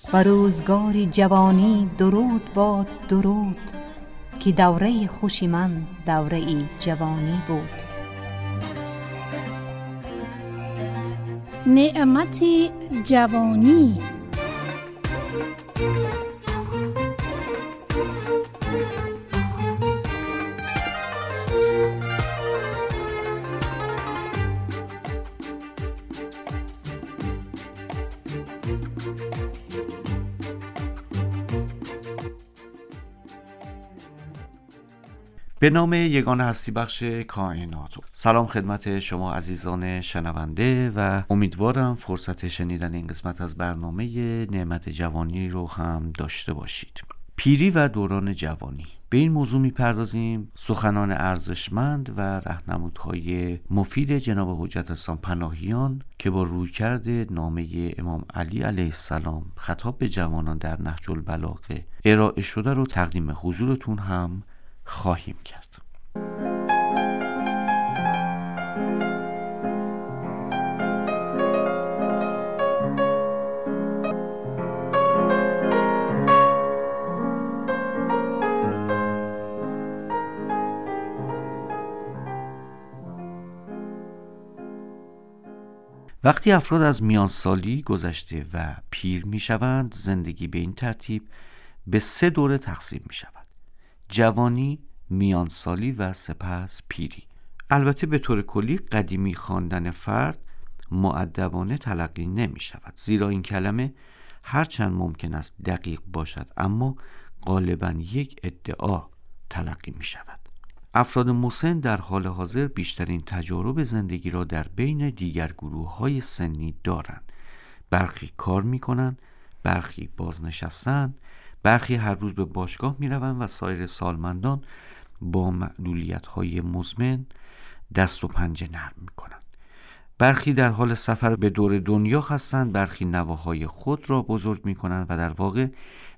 و روزگار جوانی درود باد درود، که دوره خوشی من دوره جوانی بود. نعمت جوانی. به نام یگانه هستی بخش کائنات. سلام خدمت شما عزیزان شنونده و امیدوارم فرصت شنیدن این قسمت از برنامه نعمت جوانی رو هم داشته باشید. پیری و دوران جوانی، به این موضوع میپردازیم. سخنان ارزشمند و راهنمودهای مفید جناب حجت الاسلام پناهیان که با رویکرد نامه امام علی علیه السلام خطاب به جوانان در نهج البلاغه ارائه شده رو تقدیم حضورتون هم خواهیم کرد. وقتی افراد از میانسالی گذشته و پیر می شوند، زندگی به این ترتیب به 3 دوره تقسیم می شود: جوانی، میانسالی و سپس پیری. البته به طور کلی قدیمی خواندن فرد مؤدبانه تلقی نمی شود، زیرا این کلمه هرچند ممکن است دقیق باشد اما غالباً یک ادعا تلقی می شود. افراد مسن در حال حاضر بیشترین تجارب زندگی را در بین دیگر گروه‌های سنی دارند. برخی کار می کنند، برخی بازنشستند، برخی هر روز به باشگاه می روند و سایر سالمندان با معلولیت‌های مزمن دست و پنجه نرم می کنند. برخی در حال سفر به دور دنیا هستند، برخی نواهای خود را بزرگ می کنند و در واقع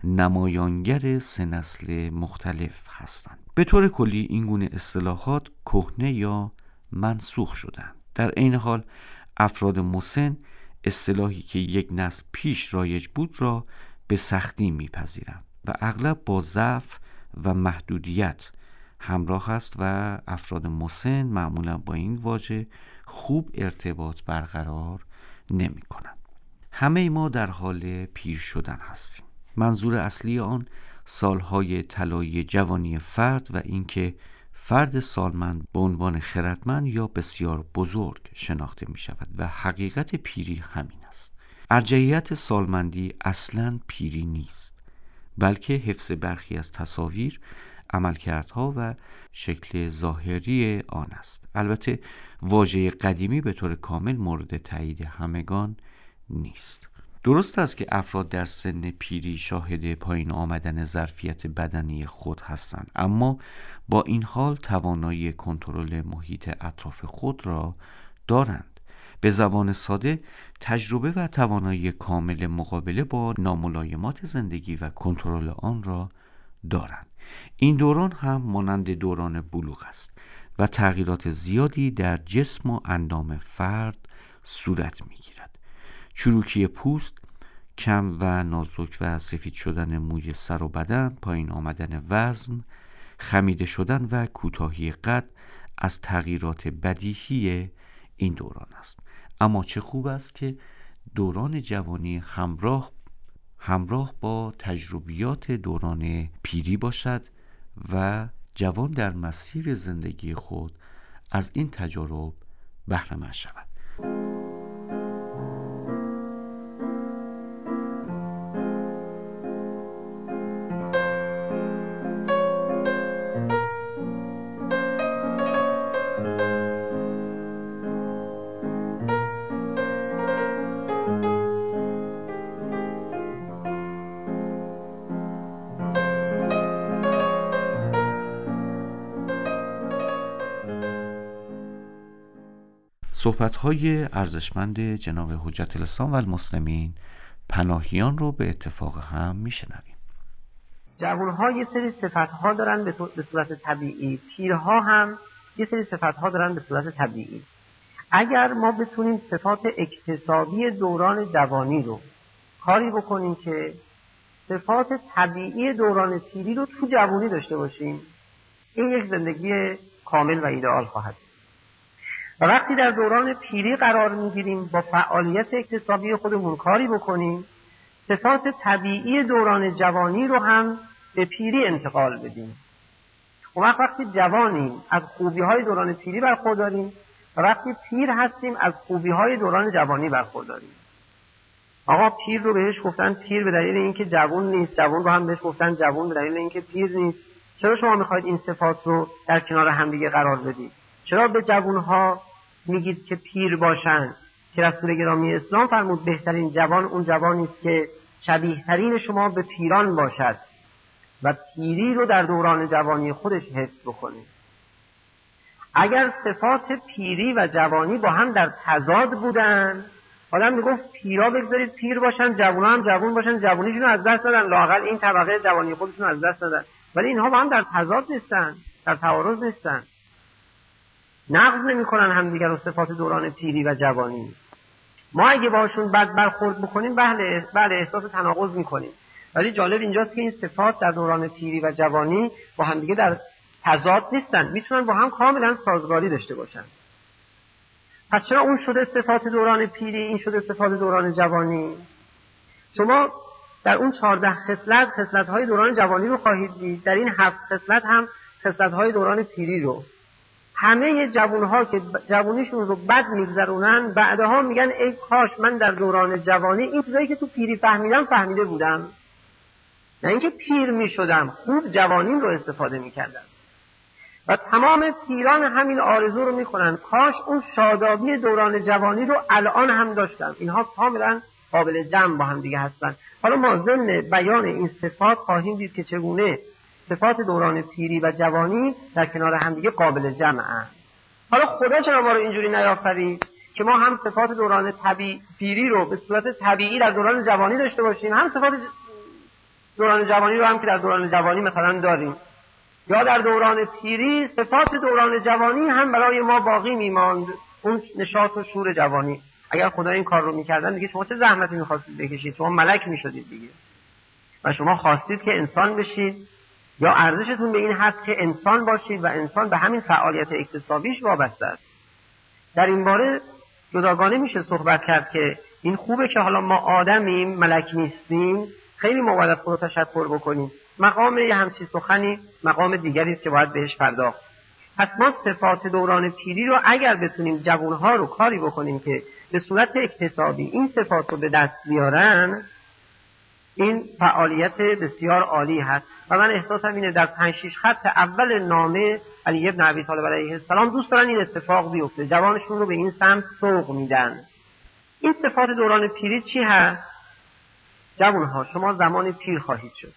نمایانگر 3 نسل مختلف هستند. به طور کلی این گونه اصطلاحات کهنه یا منسوخ شدند. در عین حال افراد مسن اصطلاحی که یک نسل پیش رایج بود را به سختی میپذیرند و اغلب با ضعف و محدودیت همراه است و افراد مسن معمولا با این واژه خوب ارتباط برقرار نمی کنند. همه ما در حال پیر شدن هستیم. منظور اصلی آن سالهای طلایی جوانی فرد و اینکه فرد سالمند به عنوان خردمند یا بسیار بزرگ شناخته می شود و حقیقت پیری همین است. ارجحیت سالمندی اصلاً پیری نیست، بلکه حفظ برخی از تصاویر، عملکردها و شکل ظاهری آن است. البته واژه قدیمی به طور کامل مورد تایید همگان نیست. درست است که افراد در سن پیری شاهد پایین آمدن ظرفیت بدنی خود هستند، اما با این حال توانایی کنترل محیط اطراف خود را دارند. به زبان ساده تجربه و توانایی کامل مقابله با ناملایمات زندگی و کنترل آن را دارند. این دوران هم مانند دوران بلوغ است و تغییرات زیادی در جسم و اندام فرد صورت می‌گیرد. چروکی پوست، کم و نازک و سفید شدن موی سر و بدن، پایین آمدن وزن، خمیده شدن و کوتاهی قد از تغییرات بدیهی این دوران است. اما چه خوب است که دوران جوانی همراه با تجربیات دوران پیری باشد و جوان در مسیر زندگی خود از این تجارب بهره مند شود. صحبت‌های ارزشمند جناب حجت الاسلام و المسلمین پناهیان رو به اتفاق هم میشنویم. جوان‌ها یه سری صفت‌ها دارن به صورت طبیعی، پیرها هم یه سری صفت‌ها دارن به صورت طبیعی. اگر ما بتونیم صفات اکتسابی دوران جوانی رو کاری بکنیم که صفات طبیعی دوران پیری رو تو جوانی داشته باشیم. این یک زندگی کامل و ایدئال خواهد. و وقتی در دوران پیری قرار میگیریم با فعالیت اکتسابی خودمون کاری بکنیم، صفات طبیعی دوران جوانی رو هم به پیری انتقال بدیم. و وقتی جوانیم از خوبی‌های دوران پیری برخورداریم و وقتی پیر هستیم از خوبی‌های دوران جوانی برخورداریم. آقا پیر رو بهش گفتن پیر به دلیل اینکه جوان نیست، جوان رو هم بهش گفتن جوان به دلیل اینکه پیر نیست. چرا شما میخواید این صفات رو در کنار همدیگه قرار بدید؟ چرا به جوانها میگید که پیر باشن؟ که رسول گرامی اسلام فرمود بهترین جوان اون جوانی است که شبیه ترین شما به پیران باشد و پیری رو در دوران جوانی خودش حفظ بکنه. اگر صفات پیری و جوانی با هم در تضاد بودن، آدم میگفت پیرا بگذارید پیر باشن، جوونا هم جوون باشن، جوونیشون رو از دست دادن، لااقل این طبقه جوانی خودشون از دست دادن. ولی اینها با هم در تضاد نیستن، در تعارض نیستن، نقض نمی‌کنن همدیگر رو. صفات دوران پیری و جوانی ما اگه باشون بد برخورد بکنیم بله احساس تناقض می‌کنیم، ولی جالب اینجاست که این صفات در دوران پیری و جوانی با همدیگه در تضاد نیستن، میتونن با هم کاملا سازگاری داشته باشن. پس چرا اون شده صفات دوران پیری، این شده صفات دوران جوانی؟ شما در اون 14 خصلت‌های دوران جوانی رو خواهید دید، در این 7 خصلت هم خصلت‌های دوران پیری رو. همه جوان‌ها که جوانیشون رو بد می‌گذرونن بعدها میگن ای کاش من در دوران جوانی این چیزایی که تو پیری فهمیده بودم، نه اینکه پیر می‌شدم، خوب جوانیم رو استفاده می‌کردم. و تمام پیران همین آرزو رو میکنن کاش اون شادابی دوران جوانی رو الان هم داشتم. اینها کاملا قابل جمع با هم دیگه هستن. حالا ما ضمن بیان این صفات خواهیم دید که چگونه صفات دوران پیری و جوانی در کنار هم دیگه قابل جمعن. حالا خدا چرا ما رو اینجوری نیافرید که ما هم صفات دوران پیری رو به صورت طبیعی در دوران جوانی داشته باشیم، هم صفات دوران جوانی رو هم که در دوران جوانی مثلا داریم، یا در دوران پیری صفات دوران جوانی هم برای ما باقی میماند، اون نشاط و شور جوانی. اگر خدا این کار رو میکردن دیگه شما چه زحمتی میخواستید بکشید؟ شما ملک میشدید دیگه و شما خواستید که انسان بشید، یا ارزشتون به این هست که انسان باشید و انسان به همین فعالیت اکتسابیش وابسته است. در این باره جداگانه میشه صحبت کرد که این خوبه که حالا ما آدمیم، ملک نیستیم، خیلی ما باید خود رو تشکر بکنیم. مقام یه همچین سخنی مقام دیگری است که باید بهش پرداخت. پس ما صفات دوران پیری رو اگر بتونیم جوانها رو کاری بکنیم که به صورت اکتسابی این صفات رو به دست بیارن، این فعالیت بسیار عالی هست. و من احساسم اینه در 5-6 خط اول نامه علی ابن ابی طالب علیه السلام دوست دارن این اتفاق بیفته، جوانشون رو به این سمت سوق میدن. این صفات دوران پیری چی هست؟ جوانها شما زمان پیر خواهید شد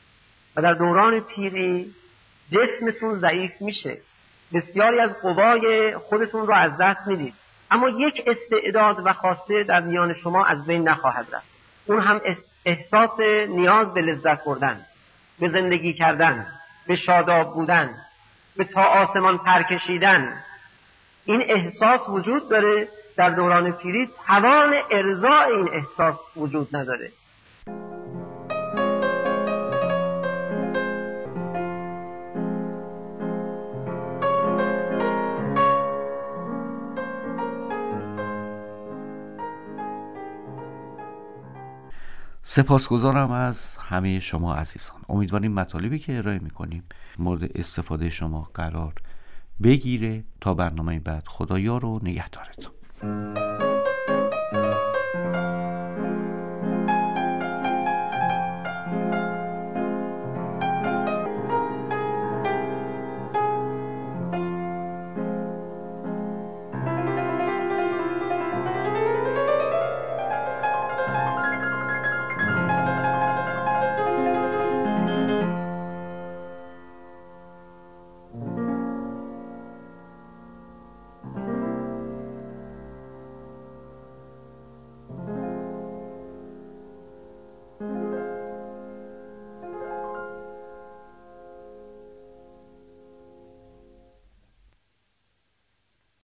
و در دوران پیری جسمتون ضعیف میشه، بسیاری از قوای خودتون رو از دست میدید، اما یک استعداد و خواسته در میان شما از بین نخواهد رفت. اون هم احساس نیاز به لذت بردن، به زندگی کردن، به شاداب بودن، به تا آسمان پر کشیدن. این احساس وجود داره. در دوران پیری توان ارضاء این احساس وجود نداره. سپاسگزارم از همه شما عزیزان. امیدواریم مطالبی که ارائه میکنیم مورد استفاده شما قرار بگیره. تا برنامه بعد، خدایا رو نگهدارتون.